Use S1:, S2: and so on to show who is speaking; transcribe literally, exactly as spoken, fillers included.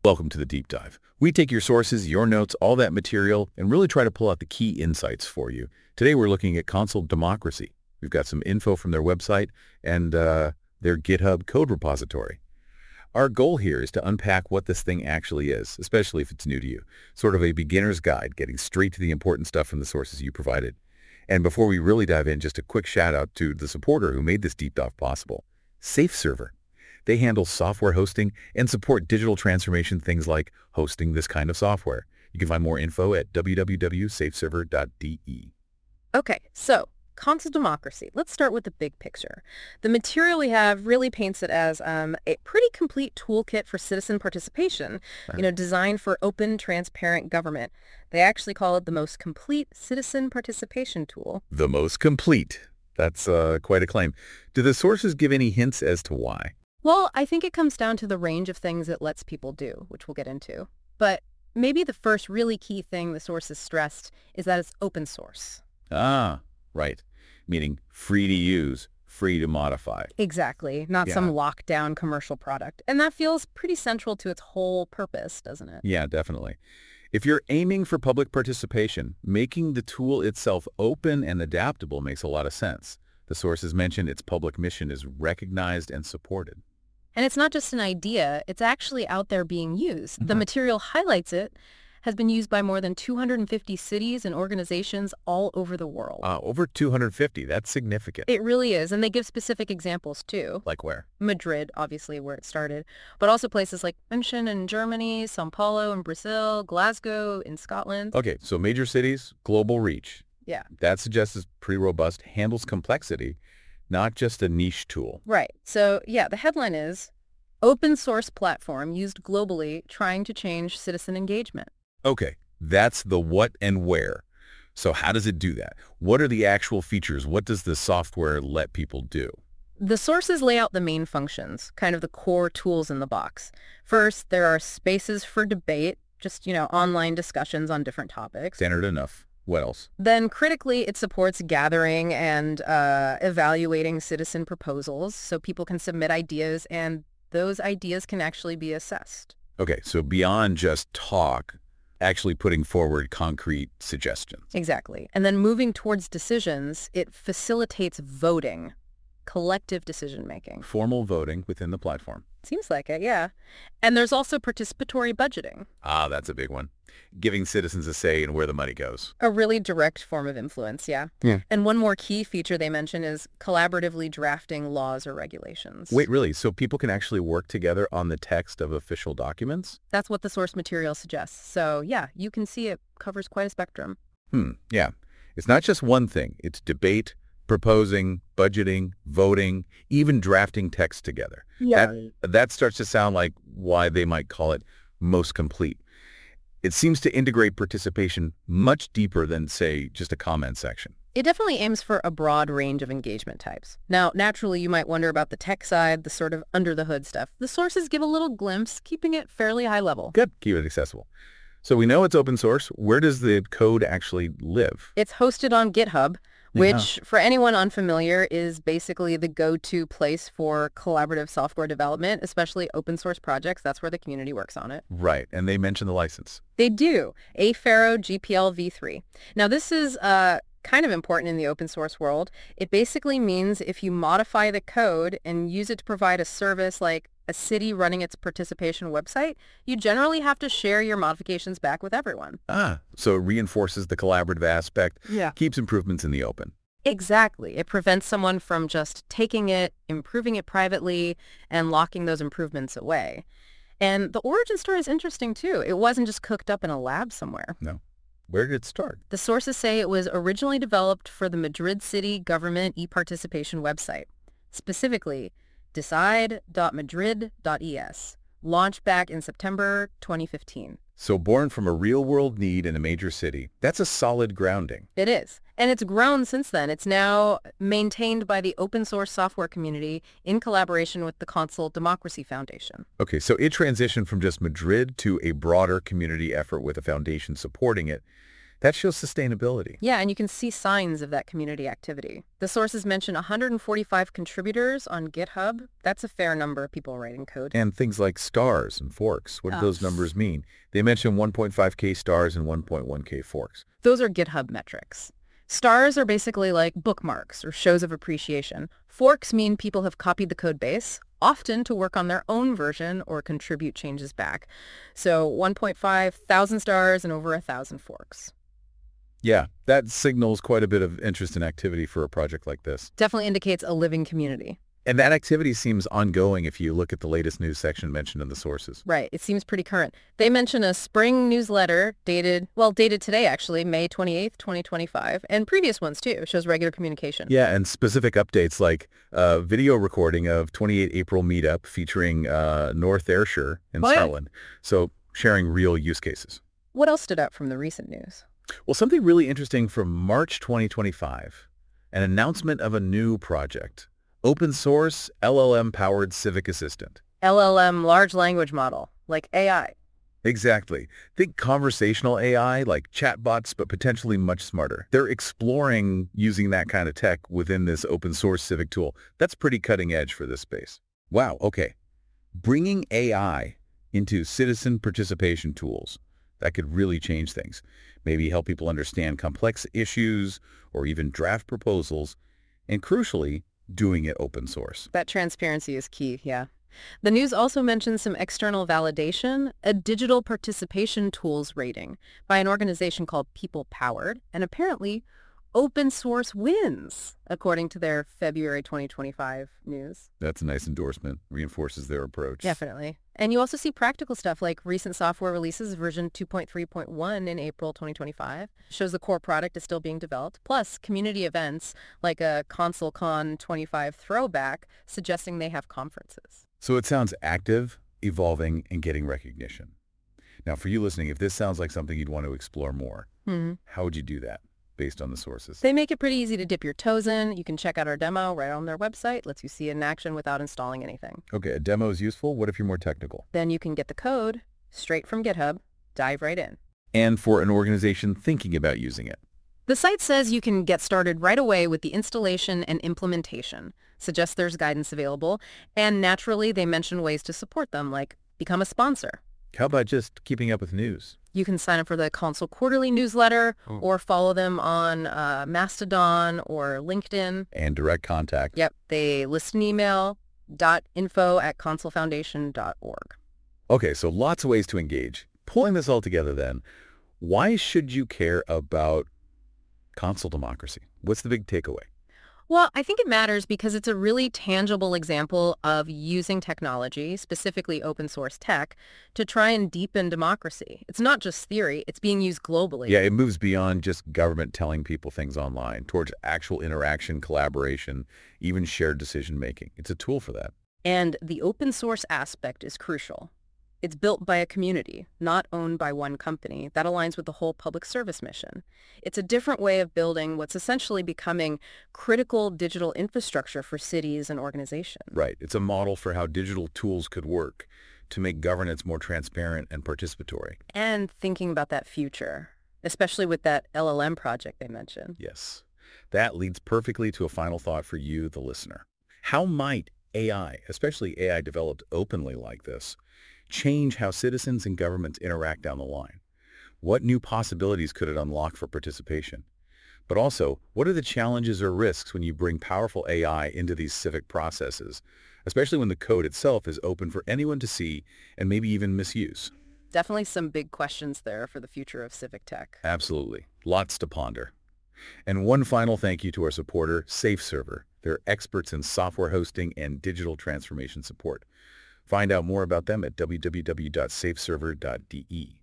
S1: Welcome to the Deep Dive. We take your sources, your notes, all that material, and really try to pull out the key insights for you. Today we're looking at Consul Democracy. We've got some info from their website and uh, their GitHub code repository. Our goal here is to unpack what this thing actually is, especially if it's new to you. Sort of a beginner's guide, getting straight to the important stuff from the sources you provided. And before we really dive in, just a quick shout out to the supporter who made this deep dive possible, SafeServer. They handle software hosting and support digital transformation, things like hosting this kind of software. You can find more info at w w w dot safe server dot d e.
S2: Okay, so Consul Democracy. Let's start with the big picture. The material we have really paints it as um, a pretty complete toolkit for citizen participation, right. you know, designed for open, transparent government. They actually call it the most complete citizen participation tool.
S1: The most complete. That's uh, quite a claim. Do the sources give any hints as to why?
S2: Well, I think it comes down to the range of things it lets people do, which we'll get into. But maybe the first really key thing the sources stressed is that it's open source.
S1: Ah, right. Meaning free to use, free to modify.
S2: Exactly. Not
S1: yeah.
S2: some lockdown commercial product. And that feels pretty central to its whole purpose, doesn't it?
S1: Yeah, definitely. If you're aiming for public participation, making the tool itself open and adaptable makes a lot of sense. The sources mentioned its public mission is recognized and supported.
S2: And it's not just an idea, it's actually out there being used. Mm-hmm. The material highlights it, has been used by more than two hundred fifty cities and organizations all over the world.
S1: Uh, over two hundred fifty, that's significant.
S2: It really is, and they give specific examples too.
S1: Like where?
S2: Madrid, obviously where it started, but also places like München in Germany, Sao Paulo in Brazil, Glasgow in Scotland.
S1: Okay, so major cities, global reach.
S2: Yeah.
S1: That suggests it's pretty robust, handles complexity, not just a niche tool.
S2: Right. So, yeah, the headline is Open Source Platform Used Globally Trying to Change Citizen Engagement.
S1: Okay, that's the what and where. So how does it do that? What are the actual features? What does the software let people do?
S2: The sources lay out the main functions, kind of the core tools in the box. First, there are spaces for debate, just, you know, online discussions on different topics.
S1: Standard enough. What else?
S2: Then critically, it supports gathering and uh, evaluating citizen proposals so people can submit ideas and those ideas can actually be assessed.
S1: Okay, so beyond just talk, actually putting forward concrete suggestions.
S2: Exactly. And then moving towards decisions, it facilitates voting, collective decision-making.
S1: Formal voting within the platform.
S2: Seems like it, yeah. And there's also participatory budgeting.
S1: Ah, that's a big one. Giving citizens a say in where the money goes.
S2: A really direct form of influence, yeah.
S1: Yeah.
S2: And one more key feature they mention is collaboratively drafting laws or regulations.
S1: Wait, really? So people can actually work together on the text of official documents?
S2: That's what the source material suggests. So, yeah, you can see it covers quite a spectrum.
S1: Hmm, yeah. It's not just one thing. It's debate, proposing, budgeting, voting, even drafting text together.
S2: Yeah.
S1: That, that starts to sound like why they might call it most complete. It seems to integrate participation much deeper than, say, just a comment section.
S2: It definitely aims for a broad range of engagement types. Now, naturally, you might wonder about the tech side, the sort of under-the-hood stuff. The sources give a little glimpse, keeping it fairly high level.
S1: Good. Keep it accessible. So we know it's open source. Where does the code actually live?
S2: It's hosted on GitHub, which, yeah. for anyone unfamiliar, is basically the go-to place for collaborative software development, especially open source projects. That's where the community works on it.
S1: Right. And they mention the license.
S2: They do. Affero G P L v three. Now, this is uh, kind of important in the open source world. It basically means if you modify the code and use it to provide a service like a city running its participation website, you generally have to share your modifications back with everyone.
S1: Ah, so it reinforces the collaborative aspect,
S2: yeah.
S1: keeps improvements in the open.
S2: Exactly. It prevents someone from just taking it, improving it privately, and locking those improvements away. And the origin story is interesting, too. It wasn't just cooked up in a lab somewhere.
S1: No. Where did it start?
S2: The sources say it was originally developed for the Madrid city government e-participation website. Specifically, decide dot madrid dot e s, launched back in September twenty fifteen.
S1: So born from a real-world need in a major city, that's a solid grounding.
S2: It is. And it's grown since then. It's now maintained by the open source software community in collaboration with the Consul Democracy Foundation.
S1: Okay, so it transitioned from just Madrid to a broader community effort with a foundation supporting it. That shows sustainability.
S2: Yeah, and you can see signs of that community activity. The sources mention one hundred forty-five contributors on GitHub. That's a fair number of people writing code.
S1: And things like stars and forks. What do
S2: Oh.
S1: those numbers mean? They mention one point five K stars and one point one K forks.
S2: Those are GitHub metrics. Stars are basically like bookmarks or shows of appreciation. Forks mean people have copied the code base, often to work on their own version or contribute changes back. So one point five thousand stars and over one thousand forks.
S1: Yeah, that signals quite a bit of interest and activity for a project like this.
S2: Definitely indicates a living community.
S1: And that activity seems ongoing if you look at the latest news section mentioned in the sources.
S2: Right. It seems pretty current. They mention a spring newsletter dated, well, dated today, actually, May twenty-eighth, twenty twenty-five, and previous ones, too. Shows regular communication.
S1: Yeah, and specific updates like uh, video recording of twenty-eighth April meetup featuring uh, North Ayrshire in
S2: Oh, yeah.
S1: Scotland. So sharing real use cases.
S2: What else stood out from the recent news?
S1: Well, something really interesting from March twenty twenty-five, an announcement of a new project, open source L L M-powered civic assistant.
S2: L L M, large language model, like A I.
S1: Exactly. Think conversational A I like chatbots, but potentially much smarter. They're exploring using that kind of tech within this open source civic tool. That's pretty cutting edge for this space. Wow, okay. Bringing A I into citizen participation tools, that could really change things. Maybe help people understand complex issues or even draft proposals, and crucially, doing it open source.
S2: That transparency is key, yeah. The news also mentions some external validation, a digital participation tools rating by an organization called People Powered, and apparently open source wins, according to their February twenty twenty-five news.
S1: That's a nice endorsement. Reinforces their approach.
S2: Definitely. And you also see practical stuff like recent software releases, version two point three point one in April twenty twenty-five, shows the core product is still being developed, plus community events like a ConsulCon twenty-five throwback suggesting they have conferences.
S1: So it sounds active, evolving, and getting recognition. Now, for you listening, if this sounds like something you'd want to explore more,
S2: Mm-hmm.
S1: how would you do that based on the sources?
S2: They make it pretty easy to dip your toes in. You can check out our demo right on their website. Lets you see it in action without installing anything.
S1: Okay, a demo is useful. What if you're more technical?
S2: Then you can get the code straight from GitHub, dive right in.
S1: And for an organization thinking about using it.
S2: The site says you can get started right away with the installation and implementation, suggests there's guidance available, and naturally they mention ways to support them, like become a sponsor.
S1: How about just keeping up with news?
S2: You can sign up for the Consul quarterly newsletter
S1: Oh.
S2: or follow them on uh, Mastodon or LinkedIn.
S1: And direct contact.
S2: Yep, they list an email, dot info at consul foundation dot org.
S1: Okay, so lots of ways to engage. Pulling this all together then, why should you care about Consul democracy? What's the big takeaway?
S2: Well, I think it matters because it's a really tangible example of using technology, specifically open source tech, to try and deepen democracy. It's not just theory, it's being used globally.
S1: Yeah, it moves beyond just government telling people things online towards actual interaction, collaboration, even shared decision making. It's a tool for that.
S2: And the open source aspect is crucial. It's built by a community, not owned by one company. That aligns with the whole public service mission. It's a different way of building what's essentially becoming critical digital infrastructure for cities and organizations.
S1: Right. It's a model for how digital tools could work to make governance more transparent and participatory.
S2: And thinking about that future, especially with that L L M project they mentioned.
S1: Yes. That leads perfectly to a final thought for you, the listener. How might A I, especially A I developed openly like this, change how citizens and governments interact down the line? What new possibilities could it unlock for participation? But also, what are the challenges or risks when you bring powerful A I into these civic processes, especially when the code itself is open for anyone to see and maybe even misuse?
S2: Definitely some big questions there for the future of civic tech.
S1: Absolutely. Lots to ponder. And one final thank you to our supporter, SafeServer. They're experts in software hosting and digital transformation support. Find out more about them at w w w dot safe server dot d e.